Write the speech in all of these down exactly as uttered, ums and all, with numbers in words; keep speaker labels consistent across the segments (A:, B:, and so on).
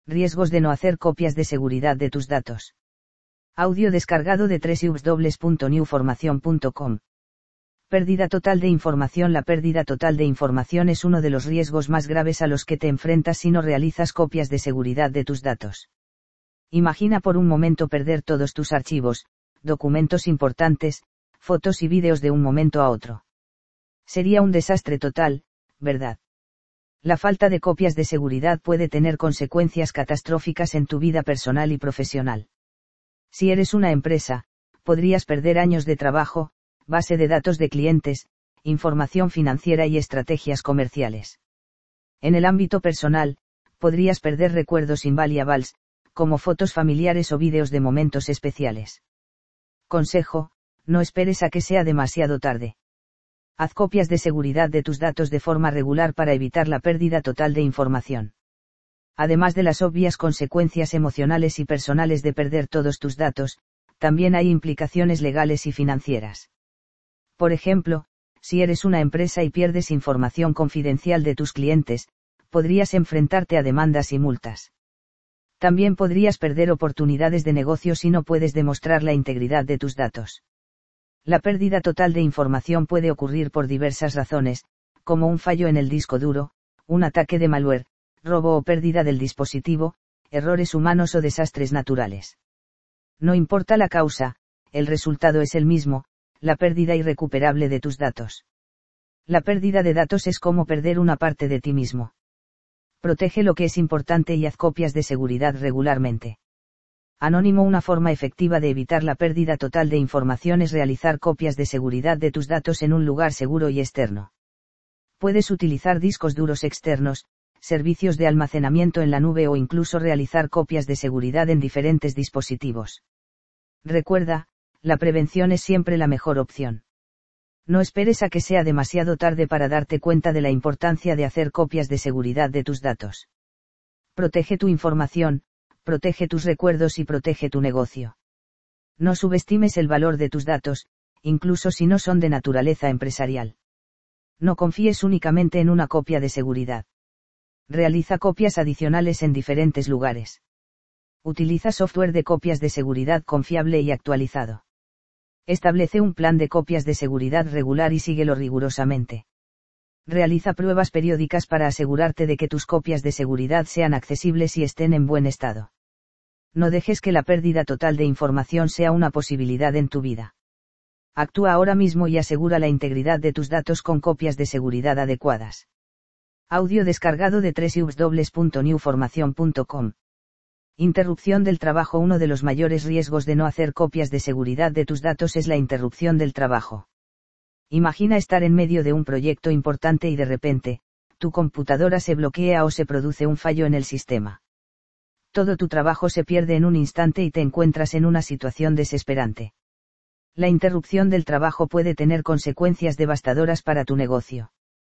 A: Riesgos de no hacer copias de seguridad de tus datos. Audio descargado de doble u doble u doble u punto new formación punto com. Pérdida total de información. La pérdida total de información es uno de los riesgos más graves a los que te enfrentas si no realizas copias de seguridad de tus datos. Imagina por un momento perder todos tus archivos, documentos importantes, fotos y vídeos de un momento a otro. Sería un desastre total, ¿verdad? La falta de copias de seguridad puede tener consecuencias catastróficas en tu vida personal y profesional. Si eres una empresa, podrías perder años de trabajo, base de datos de clientes, información financiera y estrategias comerciales. En el ámbito personal, podrías perder recuerdos invaluables, como fotos familiares o vídeos de momentos especiales. Consejo: no esperes a que sea demasiado tarde. Haz copias de seguridad de tus datos de forma regular para evitar la pérdida total de información. Además de las obvias consecuencias emocionales y personales de perder todos tus datos, también hay implicaciones legales y financieras. Por ejemplo, si eres una empresa y pierdes información confidencial de tus clientes, podrías enfrentarte a demandas y multas. También podrías perder oportunidades de negocio si no puedes demostrar la integridad de tus datos. La pérdida total de información puede ocurrir por diversas razones, como un fallo en el disco duro, un ataque de malware, robo o pérdida del dispositivo, errores humanos o desastres naturales. No importa la causa, el resultado es el mismo: la pérdida irrecuperable de tus datos. La pérdida de datos es como perder una parte de ti mismo. Protege lo que es importante y haz copias de seguridad regularmente. Anónimo: una forma efectiva de evitar la pérdida total de información es realizar copias de seguridad de tus datos en un lugar seguro y externo. Puedes utilizar discos duros externos, servicios de almacenamiento en la nube o incluso realizar copias de seguridad en diferentes dispositivos. Recuerda, la prevención es siempre la mejor opción. No esperes a que sea demasiado tarde para darte cuenta de la importancia de hacer copias de seguridad de tus datos. Protege tu información, protege tus recuerdos y protege tu negocio. No subestimes el valor de tus datos, incluso si no son de naturaleza empresarial. No confíes únicamente en una copia de seguridad. Realiza copias adicionales en diferentes lugares. Utiliza software de copias de seguridad confiable y actualizado. Establece un plan de copias de seguridad regular y síguelo rigurosamente. Realiza pruebas periódicas para asegurarte de que tus copias de seguridad sean accesibles y estén en buen estado. No dejes que la pérdida total de información sea una posibilidad en tu vida. Actúa ahora mismo y asegura la integridad de tus datos con copias de seguridad adecuadas. Audio descargado de doble u doble u doble u punto new formación punto com. Interrupción del trabajo. Uno de los mayores riesgos de no hacer copias de seguridad de tus datos es la interrupción del trabajo. Imagina estar en medio de un proyecto importante y de repente, tu computadora se bloquea o se produce un fallo en el sistema. Todo tu trabajo se pierde en un instante y te encuentras en una situación desesperante. La interrupción del trabajo puede tener consecuencias devastadoras para tu negocio.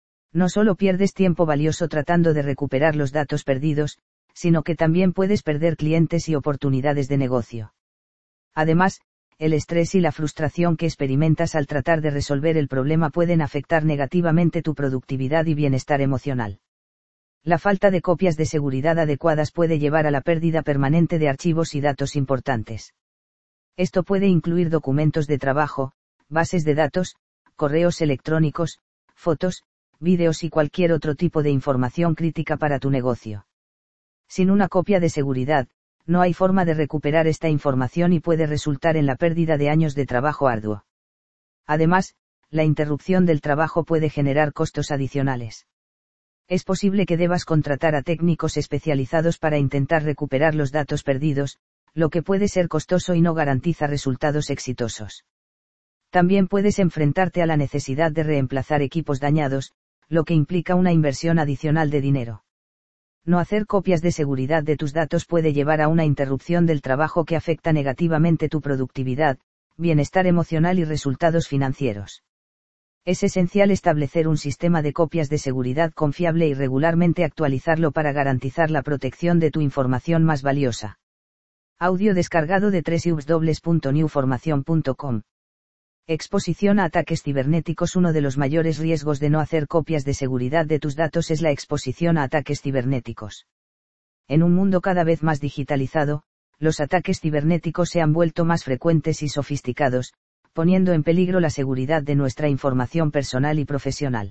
A: No solo pierdes tiempo valioso tratando de recuperar los datos perdidos, sino que también puedes perder clientes y oportunidades de negocio. Además, el estrés y la frustración que experimentas al tratar de resolver el problema pueden afectar negativamente tu productividad y bienestar emocional. La falta de copias de seguridad adecuadas puede llevar a la pérdida permanente de archivos y datos importantes. Esto puede incluir documentos de trabajo, bases de datos, correos electrónicos, fotos, vídeos y cualquier otro tipo de información crítica para tu negocio. Sin una copia de seguridad, no hay forma de recuperar esta información y puede resultar en la pérdida de años de trabajo arduo. Además, la interrupción del trabajo puede generar costos adicionales. Es posible que debas contratar a técnicos especializados para intentar recuperar los datos perdidos, lo que puede ser costoso y no garantiza resultados exitosos. También puedes enfrentarte a la necesidad de reemplazar equipos dañados, lo que implica una inversión adicional de dinero. No hacer copias de seguridad de tus datos puede llevar a una interrupción del trabajo que afecta negativamente tu productividad, bienestar emocional y resultados financieros. Es esencial establecer un sistema de copias de seguridad confiable y regularmente actualizarlo para garantizar la protección de tu información más valiosa. Audio descargado de doble u doble u doble u punto new formación punto com. Exposición a ataques cibernéticos. Uno de los mayores riesgos de no hacer copias de seguridad de tus datos es la exposición a ataques cibernéticos. En un mundo cada vez más digitalizado, los ataques cibernéticos se han vuelto más frecuentes y sofisticados, poniendo en peligro la seguridad de nuestra información personal y profesional.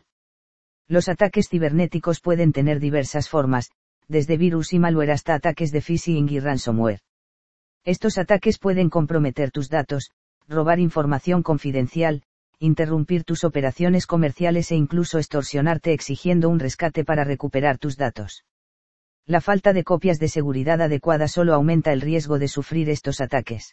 A: Los ataques cibernéticos pueden tener diversas formas, desde virus y malware hasta ataques de phishing y ransomware. Estos ataques pueden comprometer tus datos, robar información confidencial, interrumpir tus operaciones comerciales e incluso extorsionarte exigiendo un rescate para recuperar tus datos. La falta de copias de seguridad adecuadas solo aumenta el riesgo de sufrir estos ataques.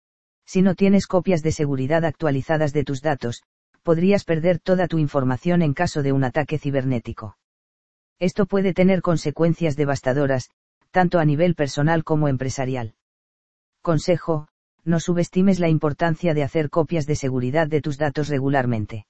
A: Si no tienes copias de seguridad actualizadas de tus datos, podrías perder toda tu información en caso de un ataque cibernético. Esto puede tener consecuencias devastadoras, tanto a nivel personal como empresarial. Consejo: no subestimes la importancia de hacer copias de seguridad de tus datos regularmente.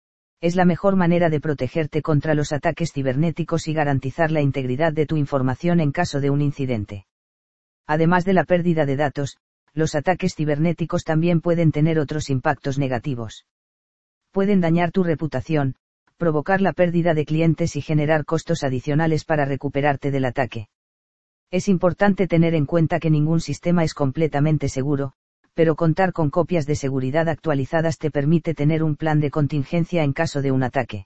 A: Es la mejor manera de protegerte contra los ataques cibernéticos y garantizar la integridad de tu información en caso de un incidente. Además de la pérdida de datos, los ataques cibernéticos también pueden tener otros impactos negativos. Pueden dañar tu reputación, provocar la pérdida de clientes y generar costos adicionales para recuperarte del ataque. Es importante tener en cuenta que ningún sistema es completamente seguro, pero contar con copias de seguridad actualizadas te permite tener un plan de contingencia en caso de un ataque.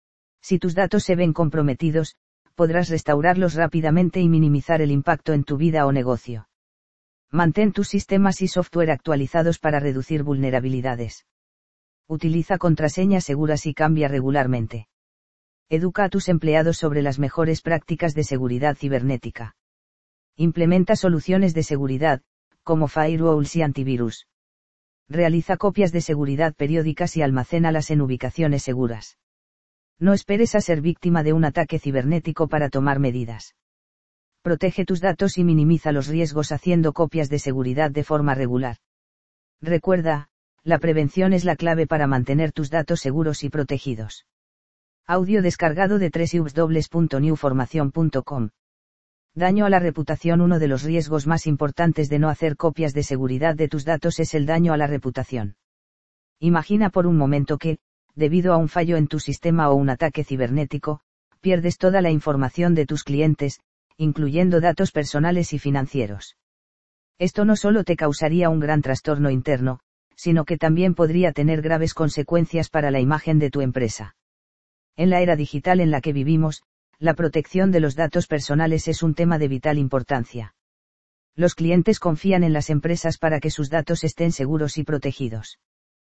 A: Si tus datos se ven comprometidos, podrás restaurarlos rápidamente y minimizar el impacto en tu vida o negocio. Mantén tus sistemas y software actualizados para reducir vulnerabilidades. Utiliza contraseñas seguras y cambia regularmente. Educa a tus empleados sobre las mejores prácticas de seguridad cibernética. Implementa soluciones de seguridad, como firewalls y antivirus. Realiza copias de seguridad periódicas y almacénalas en ubicaciones seguras. No esperes a ser víctima de un ataque cibernético para tomar medidas. Protege tus datos y minimiza los riesgos haciendo copias de seguridad de forma regular. Recuerda, la prevención es la clave para mantener tus datos seguros y protegidos. Audio descargado de doble u doble u doble u punto new formación punto com. Daño a la reputación. Uno de los riesgos más importantes de no hacer copias de seguridad de tus datos es el daño a la reputación. Imagina por un momento que, debido a un fallo en tu sistema o un ataque cibernético, pierdes toda la información de tus clientes, incluyendo datos personales y financieros. Esto no solo te causaría un gran trastorno interno, sino que también podría tener graves consecuencias para la imagen de tu empresa. En la era digital en la que vivimos, la protección de los datos personales es un tema de vital importancia. Los clientes confían en las empresas para que sus datos estén seguros y protegidos.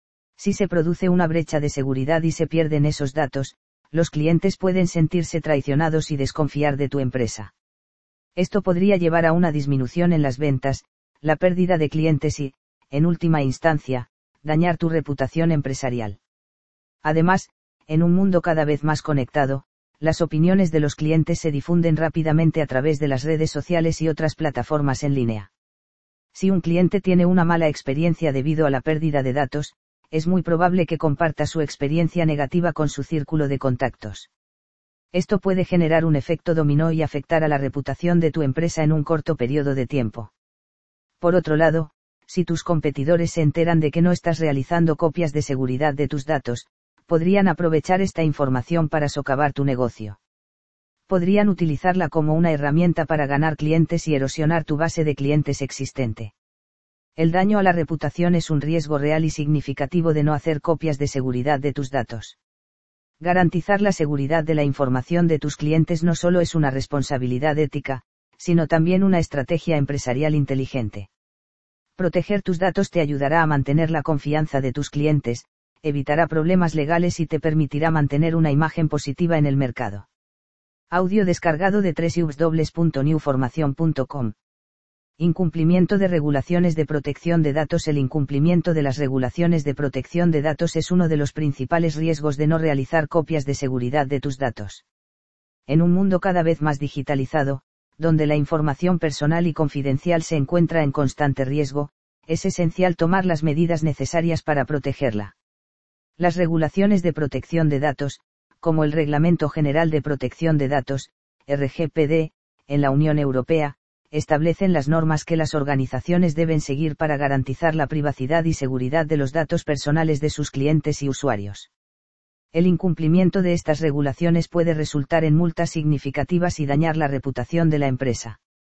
A: Si se produce una brecha de seguridad y se pierden esos datos, los clientes pueden sentirse traicionados y desconfiar de tu empresa. Esto podría llevar a una disminución en las ventas, la pérdida de clientes y, en última instancia, dañar tu reputación empresarial. Además, en un mundo cada vez más conectado, las opiniones de los clientes se difunden rápidamente a través de las redes sociales y otras plataformas en línea. Si un cliente tiene una mala experiencia debido a la pérdida de datos, es muy probable que comparta su experiencia negativa con su círculo de contactos. Esto puede generar un efecto dominó y afectar a la reputación de tu empresa en un corto periodo de tiempo. Por otro lado, si tus competidores se enteran de que no estás realizando copias de seguridad de tus datos, podrían aprovechar esta información para socavar tu negocio. Podrían utilizarla como una herramienta para ganar clientes y erosionar tu base de clientes existente. El daño a la reputación es un riesgo real y significativo de no hacer copias de seguridad de tus datos. Garantizar la seguridad de la información de tus clientes no solo es una responsabilidad ética, sino también una estrategia empresarial inteligente. Proteger tus datos te ayudará a mantener la confianza de tus clientes, evitará problemas legales y te permitirá mantener una imagen positiva en el mercado. Audio descargado de doble u doble u doble u punto new formación punto com. Incumplimiento de regulaciones de protección de datos. El incumplimiento de las regulaciones de protección de datos es uno de los principales riesgos de no realizar copias de seguridad de tus datos. En un mundo cada vez más digitalizado, donde la información personal y confidencial se encuentra en constante riesgo, es esencial tomar las medidas necesarias para protegerla. Las regulaciones de protección de datos, como el Reglamento General de Protección de Datos, R G P D, en la Unión Europea, establecen las normas que las organizaciones deben seguir para garantizar la privacidad y seguridad de los datos personales de sus clientes y usuarios. El incumplimiento de estas regulaciones puede resultar en multas significativas y dañar la reputación de la empresa.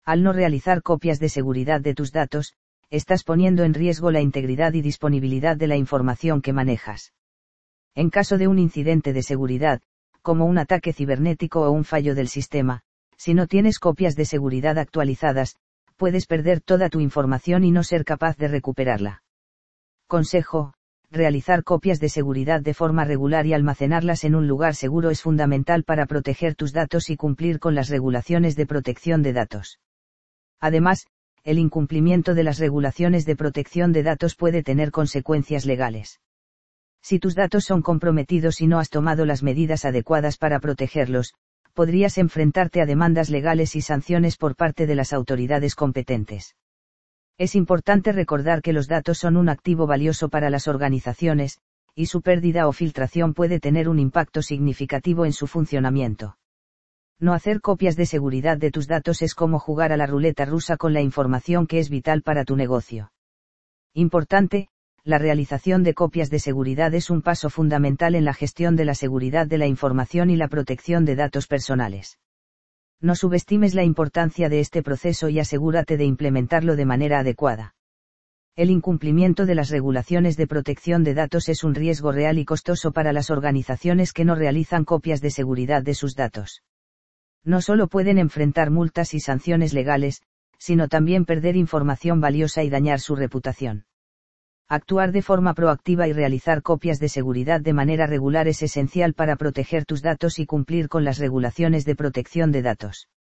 A: Al no realizar copias de seguridad de tus datos, estás poniendo en riesgo la integridad y disponibilidad de la información que manejas. En caso de un incidente de seguridad, como un ataque cibernético o un fallo del sistema, si no tienes copias de seguridad actualizadas, puedes perder toda tu información y no ser capaz de recuperarla. Consejo: realizar copias de seguridad de forma regular y almacenarlas en un lugar seguro es fundamental para proteger tus datos y cumplir con las regulaciones de protección de datos. Además, el incumplimiento de las regulaciones de protección de datos puede tener consecuencias legales. Si tus datos son comprometidos y no has tomado las medidas adecuadas para protegerlos, podrías enfrentarte a demandas legales y sanciones por parte de las autoridades competentes. Es importante recordar que los datos son un activo valioso para las organizaciones, y su pérdida o filtración puede tener un impacto significativo en su funcionamiento. No hacer copias de seguridad de tus datos es como jugar a la ruleta rusa con la información que es vital para tu negocio. Importante: la realización de copias de seguridad es un paso fundamental en la gestión de la seguridad de la información y la protección de datos personales. No subestimes la importancia de este proceso y asegúrate de implementarlo de manera adecuada. El incumplimiento de las regulaciones de protección de datos es un riesgo real y costoso para las organizaciones que no realizan copias de seguridad de sus datos. No solo pueden enfrentar multas y sanciones legales, sino también perder información valiosa y dañar su reputación. Actuar de forma proactiva y realizar copias de seguridad de manera regular es esencial para proteger tus datos y cumplir con las regulaciones de protección de datos.